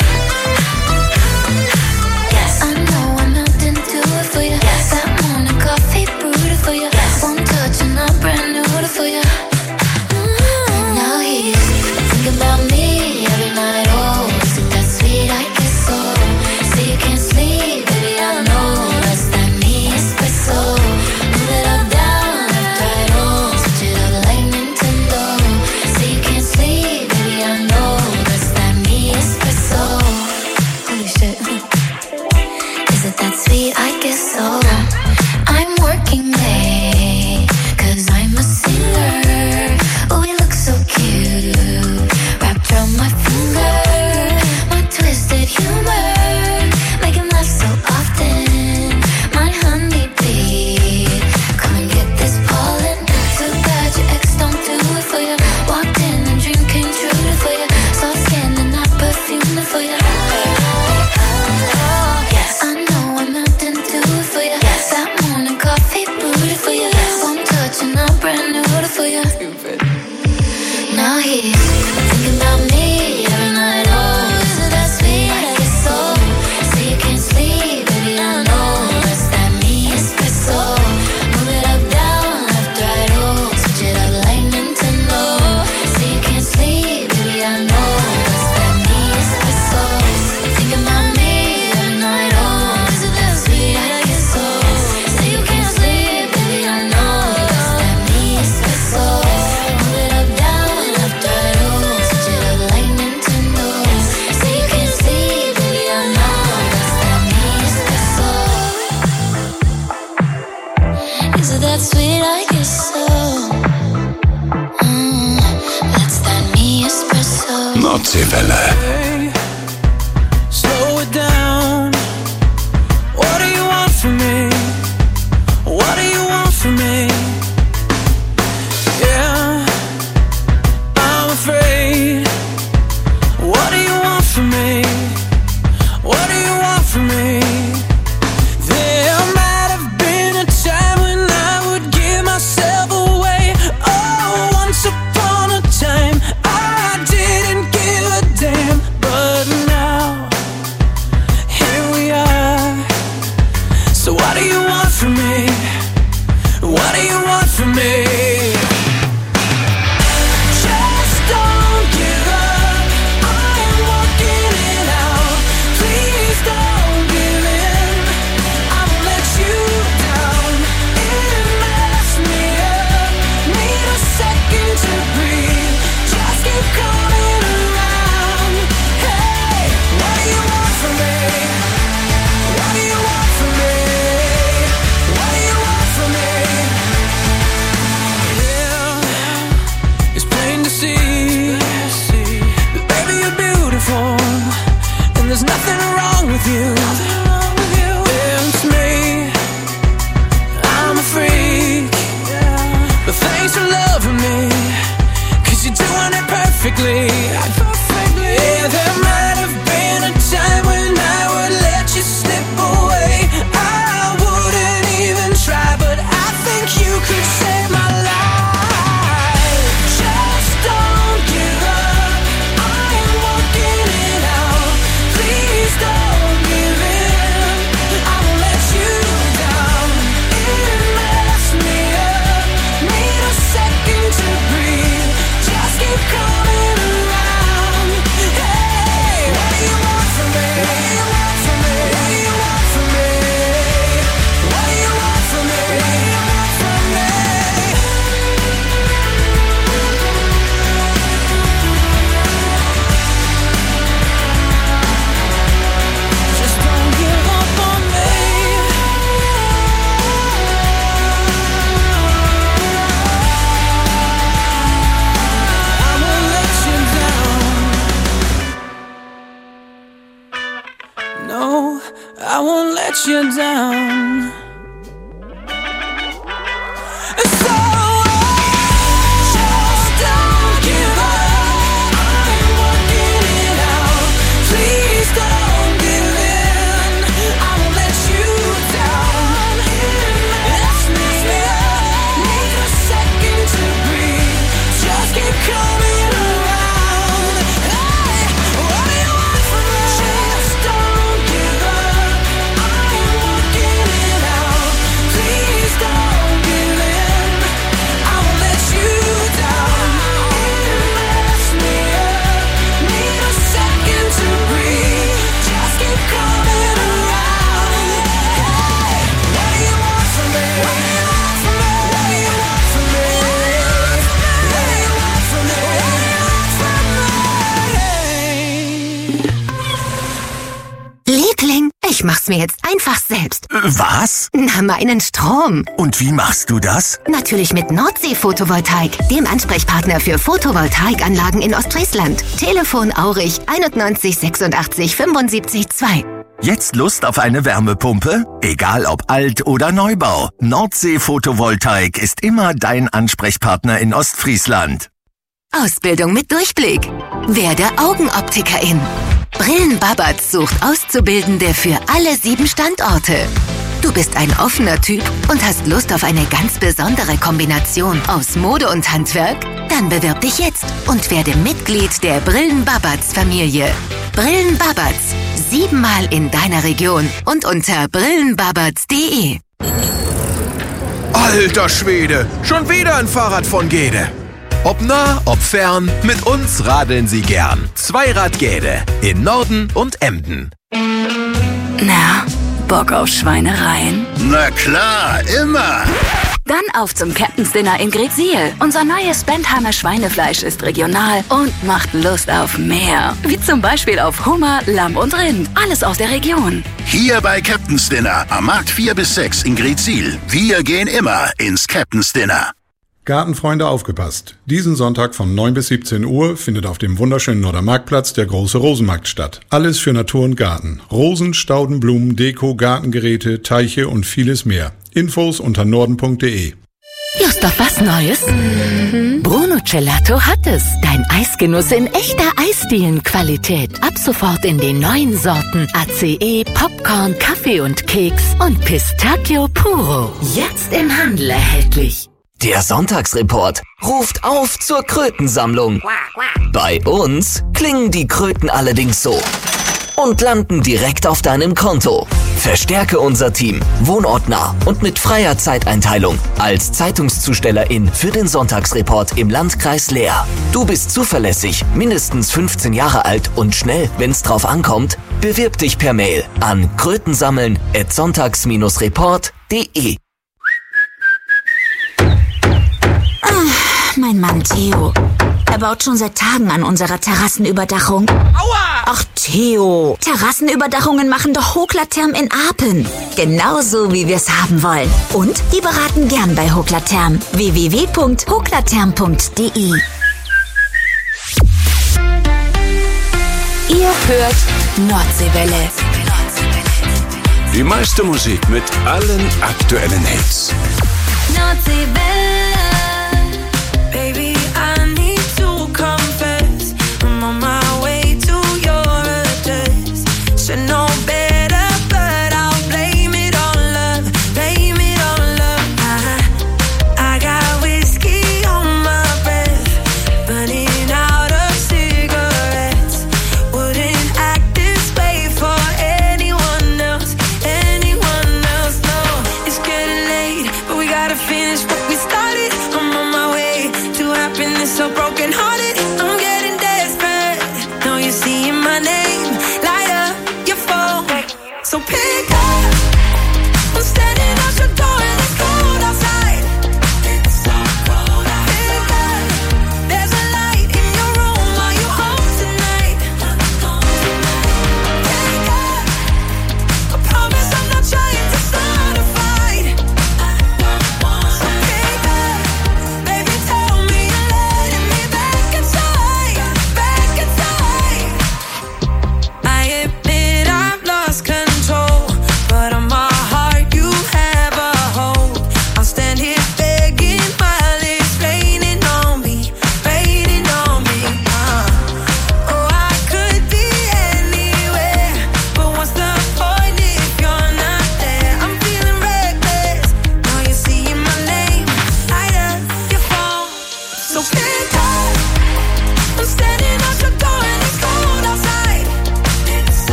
L: Yes, I know I'm out and do it for you. Yes, that morning coffee brewed for you. Yes, one touch and I'm brand new for you. Mm-hmm. Now he's thinking about me every night. Oh, is it that sweet? I guess so. Say you can't sleep, baby, I know that's that me espresso. Move it up, down, left, right, oh, switch it up like Nintendo. Say you can't sleep, baby, I know that's that me espresso. Holy shit. Is it that sweet? I guess so. I'm working late, cause I'm a singer. Oh, you look so cute, wrapped around my finger. My twisted humor, make him laugh so often. My honeybee, come and get this pollen. Too bad your ex don't do it for you. Walked in and dream came true for you. Soft skin and not perfume for you. Yes, I know I'm out and do it for you. Yes, that morning coffee brewed for you. One touch and I'm brand new for you. Now he's thinking about me every night. Oh, is it that sweet? I guess so. Say you can't sleep, baby, I know that's that me espresso. Move it up, down, left, right, oh, switch it up like Nintendo. Say you can't sleep, baby, I know that's that me espresso. Thinking about me every night. Oh, is it that sweet? I guess so. Say you can't sleep, baby, I know that's that me espresso. Move it up, down, left, right, oh, switch it up like Nintendo. Say you can't sleep, baby, I know that's that me espresso. Is it that sweet? I guess so. Mm, that's that me espresso.
A: Nordseewelle.
J: Hey, slow it down. What do you want from me? What do you want from me? Yeah, I'm afraid. What do you want from me? What do you want from me? There might have been a time when I would give myself away. Oh, once upon a time I didn't give a damn. But now, here we are. So what do you want from me? What do you want from me? Just don't give up. I am walking it out. Please don't give in. I won't let you down. It messed me up. Need a second to breathe. Just keep coming around. Hey, what do you want from me? What do you want from me? What do you want from me? Yeah, it's plain to see that baby you're beautiful, and there's nothing wrong with you. Yeah, it's me. I'm a freak, but thanks for loving me, 'cause you're doing it perfectly. Yeah, there might have been a time when I would let you slip away. I wouldn't even try, but I think you could save my life. Just don't give up. I am walking it out. Please don't give in. I won't let you down. It messed me up. Need a second to breathe. Just keep coming around. Hey, what do you want from me? What do you want from me? What do you want from me? What do you want from me? What do you want from me? Just don't give up on me. I won't let you down. No, I won't let you down. So just don't give up. I'm working it out.
U: Liebling, ich mach's mir jetzt einfach selbst.
N: Was?
U: Na, meinen Strom.
N: Und wie machst du das?
U: Natürlich mit Nordsee Photovoltaik, dem Ansprechpartner für Photovoltaikanlagen in Ostfriesland. Telefon Aurich einundneunzig sechsundachtzig fünfundsiebzig zwei.
N: Jetzt Lust auf eine Wärmepumpe? Egal ob Alt- oder Neubau. Nordsee Photovoltaik ist immer dein Ansprechpartner in Ostfriesland.
U: Ausbildung mit Durchblick. Werde Augenoptikerin. Brillenbabatz sucht Auszubildende für alle sieben Standorte. Du bist ein offener Typ und hast Lust auf eine ganz besondere Kombination aus Mode und Handwerk? Dann bewirb dich jetzt und werde Mitglied der Brillenbabatz-Familie. Brillenbabatz. Siebenmal in deiner Region und unter brillenbabatz punkt de.
V: Alter Schwede, schon wieder ein Fahrrad von Gede. Ob nah, ob fern, mit uns radeln Sie gern. Zweirad-Gede in Norden und Emden.
W: Na, Bock auf Schweinereien?
A: Na klar, immer.
W: Dann auf zum Captain's Dinner in Greetsiel. Unser neues Bentheimer Schweinefleisch ist regional und macht Lust auf mehr. Wie zum Beispiel auf Hummer, Lamm und Rind. Alles aus der Region.
A: Hier bei Captain's Dinner am Markt vier bis sechs in Greetsiel. Wir gehen immer ins Captain's Dinner.
X: Gartenfreunde, aufgepasst! Diesen Sonntag von neun bis siebzehn Uhr findet auf dem wunderschönen Nordermarktplatz der große Rosenmarkt statt. Alles für Natur und Garten. Rosen, Stauden, Blumen, Deko, Gartengeräte, Teiche und vieles mehr. Infos unter norden punkt de.
U: Lust auf was Neues? Mhm. Bruno Gelato hat es. Dein Eisgenuss in echter Eisdielenqualität. Ab sofort in den neuen Sorten A C E, Popcorn, Kaffee und Keks und Pistachio Puro. Jetzt im Handel erhältlich.
Y: Der Sonntagsreport ruft auf zur Krötensammlung. Bei uns klingen die Kröten allerdings so und landen direkt auf deinem Konto. Verstärke unser Team, wohnortnah und mit freier Zeiteinteilung als Zeitungszustellerin für den Sonntagsreport im Landkreis Leer. Du bist zuverlässig, mindestens fünfzehn Jahre alt und schnell, wenn's drauf ankommt. Bewirb dich per Mail an krötensammeln at sonntags report punkt de.
W: Mein Mann Theo. Er baut schon seit Tagen an unserer Terrassenüberdachung. Aua! Ach Theo, Terrassenüberdachungen machen doch Hoklatherm in Apen. Genauso wie wir es haben wollen. Und die beraten gern bei Hoklatherm. w w w punkt hoklatherm punkt de.
O: Ihr hört Nordseewelle.
C: Die meiste Musik mit allen aktuellen Hits.
L: Nordseewelle. Baby, I need to confess, I'm on my way to your address. Should know better, but I'll blame it on love, blame it on love. I, I got whiskey on my breath, burning out of cigarettes. Wouldn't act this way for anyone else, anyone else. No, it's getting late, but we gotta finish what we started.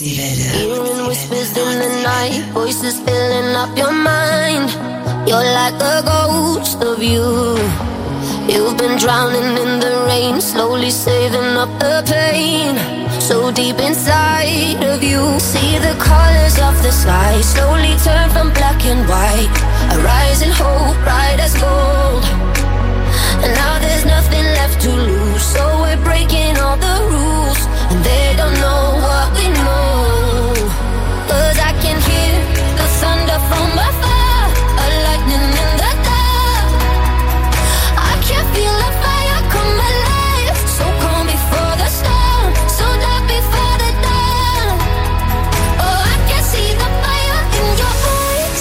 D: Nazi-Welle.
E: Hearing whispers in the night, voices filling up your mind. You're like a ghost of you. You've been drowning in the rain, slowly saving up the pain. So deep inside of you, see the colors of the sky slowly turn from black and white. A rising hope, bright as gold. And now there's nothing left to lose, so we're breaking all the rules. And they don't know what we know. Cause I can hear the thunder from afar, a lightning in the dark. I can feel the fire come alive, so calm before the storm, so dark before the dawn. Oh, I can see the fire in your eyes,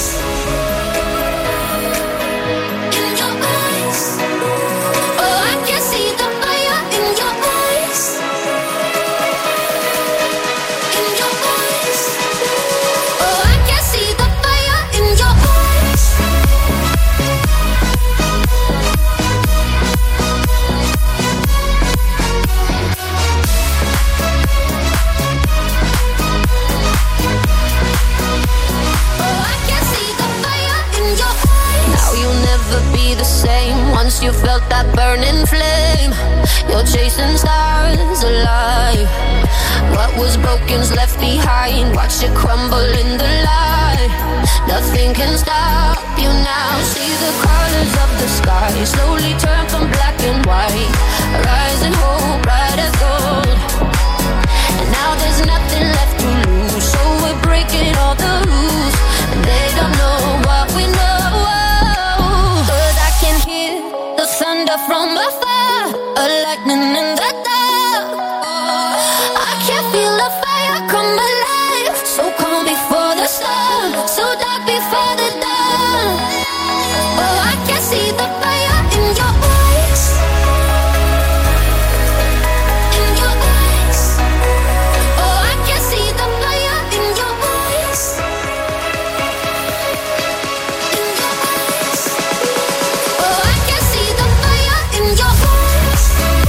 E: in your eyes. Oh, I can see the fire in your eyes, in your eyes. Oh, I can see the fire in your eyes. Oh, I can see the fire in your eyes. Now you'll never be the same. Once you felt that burning flame, you're chasing stars alive. What was broken's left behind. Watch it crumble in the light. Nothing can stop you now. See the colors of the sky slowly turn from black and white. Rising hope, bright as gold. And now there's nothing left to lose, so we're breaking all the rules. And they don't know what we know. Cause I can hear the thunder from afar, a lightning in the dark. I can feel the fire come alive, so calm before the storm, so dark before the dawn. Oh, I can see the fire in your eyes, in your eyes. Oh, I can see the fire in your eyes, in your eyes. Oh, I can see the fire in your eyes.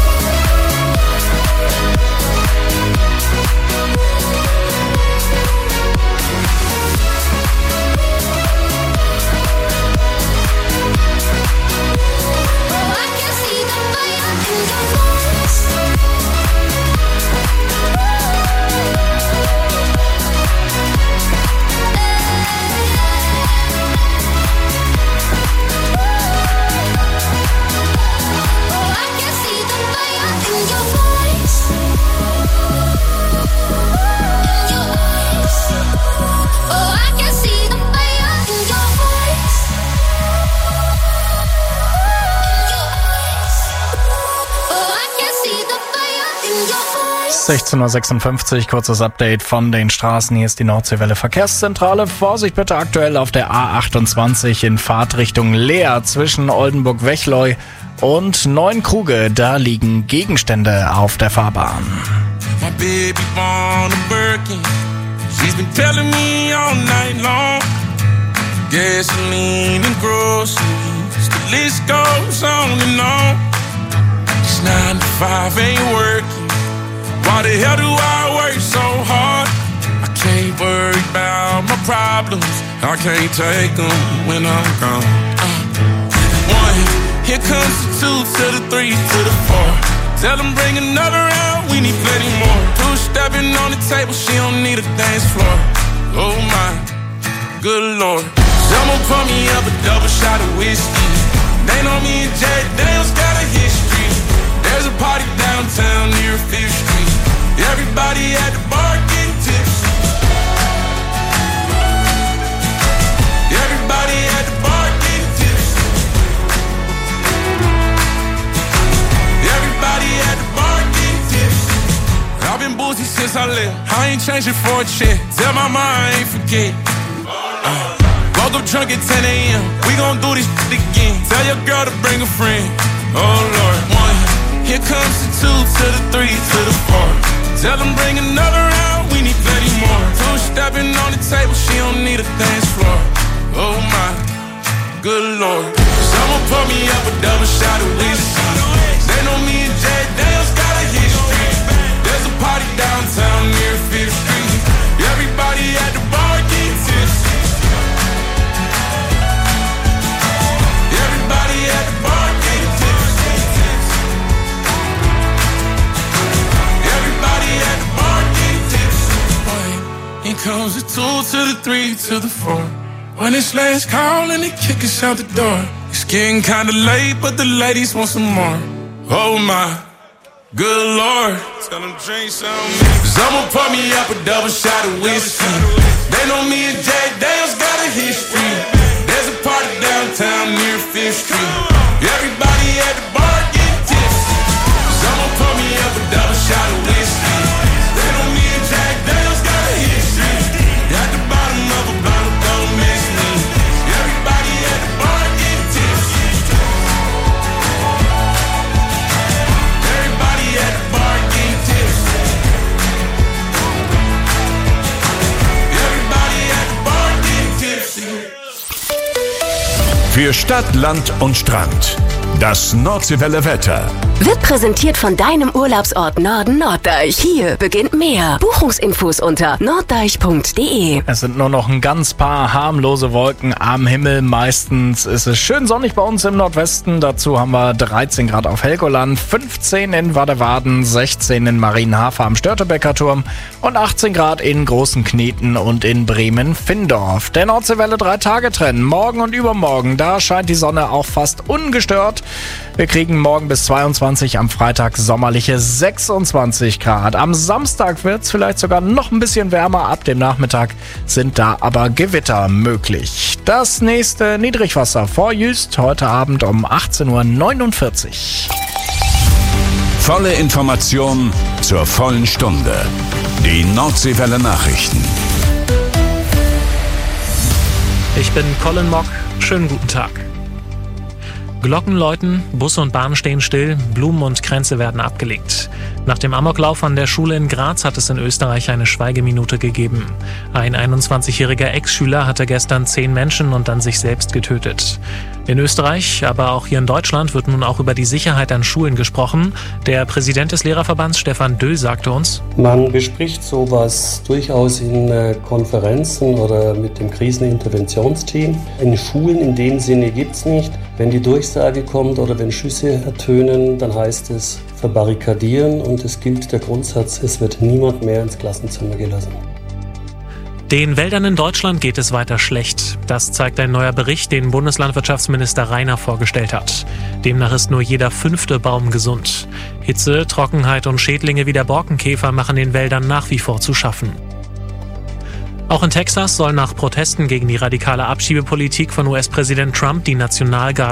E: Oh, I can see the fire in your eyes. Oh, I can see the fire in your eyes. In your eyes. Oh, I can see the fire in your eyes. In your eyes. Oh, I can see the fire in your eyes.
B: sechzehn Uhr sechsundfünfzig, kurzes Update von den Straßen. Hier ist die Nordseewelle Verkehrszentrale. Vorsicht bitte aktuell auf der A achtundzwanzig in Fahrtrichtung Leer zwischen Oldenburg-Wechleu und Neuenkruge. Da liegen Gegenstände auf der Fahrbahn.
F: My baby born a Birkin. She's been telling me all night long. Gasoline and groceries, the list goes on and on. This nine to five ain't working. Why the hell do I work so hard? I can't worry about my problems. I can't take them when I'm gone. Uh, one, here comes the two to the three to the four. Tell them bring another round, we need plenty more. Two stepping on the table, she don't need a dance floor. Oh my, good lord. Someone pour me up a double shot of whiskey. They know me and Jack Daniels got a history. There's a party downtown near Fifth Street. Everybody at the bar getting tipsy. Everybody at the bar getting tipsy. Everybody at the bar getting tipsy. I've been boozy since I left. I ain't changing for a check. Tell my mom I ain't forget. Uh, woke up drunk at ten a.m. We gon' do this shit again. Tell your girl to bring a friend. Oh Lord, one. Here comes the two to the three to the four. Tell them bring another round, we need plenty more. Two stepping on the table, she don't need a dance floor. Oh my, good lord. Someone pour me up a double shot of whiskey. They know me and Jack Daniels got a history. There's a party downtown near Fifth Street. Here comes the two to the three to the four. When it's last call and they kick us out the door. It's getting kinda late, but the ladies want some more. Oh my, good Lord. Tell them drink some. Cause I'ma pour me up a double shot of whiskey. They know me and Jack Daniels got a history. There's a party downtown near Fifth Street. Everybody at the bar getting tipsy. Cause I'ma pour me up a double shot of whiskey. They know me and Jack Daniels got a history. At the bottom of a bottle, don't miss me. Everybody at the bar getting tipsy. Everybody at the bar getting tipsy. Everybody at the bar getting tipsy.
C: Für Stadt, Land und Strand. Das Nordseewelle Wetter.
G: Wird präsentiert von deinem Urlaubsort Norden Norddeich. Hier beginnt mehr. Buchungsinfos unter norddeich punkt de.
B: Es sind nur noch ein ganz paar harmlose Wolken am Himmel. Meistens ist es schön sonnig bei uns im Nordwesten. Dazu haben wir dreizehn Grad auf Helgoland, fünfzehn in Waddewaden, sechzehn in Marienhafer am Störtebecker Turm und achtzehn Grad in Großen Kneten und in Bremen-Findorf. Der Nordseewelle drei Tage trennen. Morgen und übermorgen, da scheint die Sonne auch fast ungestört. Wir kriegen morgen bis zweiundzwanzig, am Freitag sommerliche sechsundzwanzig Grad. Am Samstag wird es vielleicht sogar noch ein bisschen wärmer. Ab dem Nachmittag sind da aber Gewitter möglich. Das nächste Niedrigwasser vor Jüst heute Abend um achtzehn Uhr neunundvierzig.
C: Volle Information zur vollen Stunde. Die Nordseewelle Nachrichten.
D: Ich bin Colin Mock. Schönen guten Tag. Glocken läuten, Busse und Bahnen stehen still, Blumen und Kränze werden abgelegt. Nach dem Amoklauf an der Schule in Graz hat es in Österreich eine Schweigeminute gegeben. Ein einundzwanzigjähriger Ex-Schüler hatte gestern zehn Menschen und dann sich selbst getötet. In Österreich, aber auch hier in Deutschland wird nun auch über die Sicherheit an Schulen gesprochen. Der Präsident des Lehrerverbands Stefan Döll sagte uns:
H: Man bespricht sowas durchaus in Konferenzen oder mit dem Kriseninterventionsteam. In Schulen in dem Sinne gibt es nicht. Wenn die Durchsage kommt oder wenn Schüsse ertönen, dann heißt es verbarrikadieren und es gilt der Grundsatz, es wird niemand mehr ins Klassenzimmer gelassen.
D: Den Wäldern in Deutschland geht es weiter schlecht. Das zeigt ein neuer Bericht, den Bundeslandwirtschaftsminister Rainer vorgestellt hat. Demnach ist nur jeder fünfte Baum gesund. Hitze, Trockenheit und Schädlinge wie der Borkenkäfer machen den Wäldern nach wie vor zu schaffen. Auch in Texas soll nach Protesten gegen die radikale Abschiebepolitik von U S-Präsident Trump die Nationalgarde